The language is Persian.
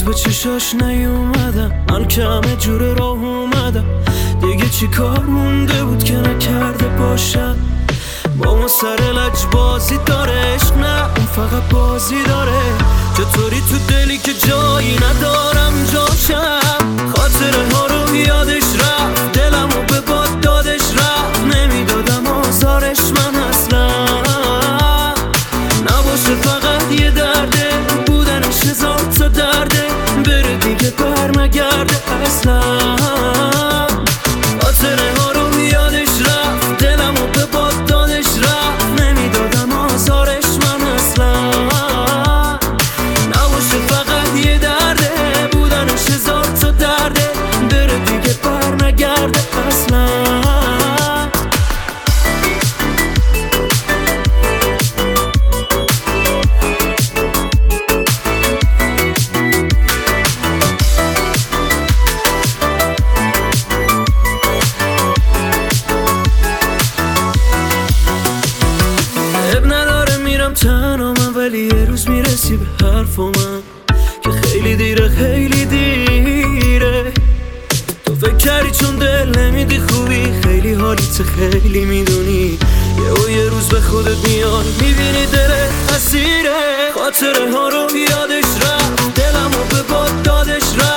به چشاش نیومدم، من که همه جور راه اومدم. دیگه چی کار مونده بود که نکرده باشم. با ما سر لج بازی داره، عشق نه اون فقط بازی داره. چطوری تو دلی که جایی ندارم جاشم. خاطره ها رو یادش رفت، دلم رو به باد دادش رفت. نمیدادم آزارش من اصلا، نباشه فقط یه درده، بودنش هزار تا درده. بره دیگه برنگرده اصلا. خاطره ها رو یادش رفت، دلم رو به باد دادش رفت. نمیدادم آزارش من اصلا، نباشه فقط یه درده، بودنش هزار تا درده. بره دیگه برنگرده اصلا. تنها من، ولی یه روز میرسی به حرف من که خیلی دیره خیلی دیره. تو فکر کردی چون دل نمیدی خوبی، خیلی حالیت خیلی میدونی. یه روز به خودت میاد میبینی دلت اسیره. خاطره ها رو یادش رفت، دلم رو به باد دادش رفت.